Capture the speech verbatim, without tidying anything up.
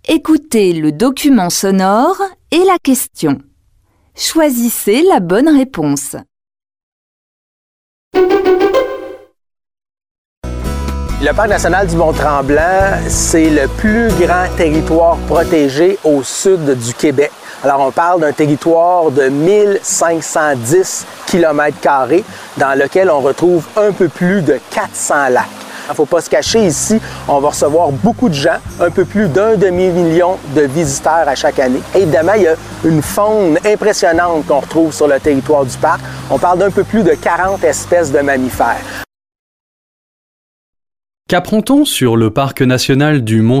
Écoutez le document sonore et la question. Choisissez la bonne réponse. Le Parc national du Mont-Tremblant, c'est le plus grand territoire protégé au sud du Québec. Alors, on parle d'un territoire de mille cinq cent dix kilomètres carrés dans lequel on retrouve un peu plus de quatre cents lacs. Il ne faut pas se cacher ici, on va recevoir beaucoup de gens, un peu plus d'un demi-million de visiteurs à chaque année. Évidemment, il y a une faune impressionnante qu'on retrouve sur le territoire du parc. On parle d'un peu plus de quarante espèces de mammifères. Qu'apprend-on sur le parc national du Mont-Tremblant ?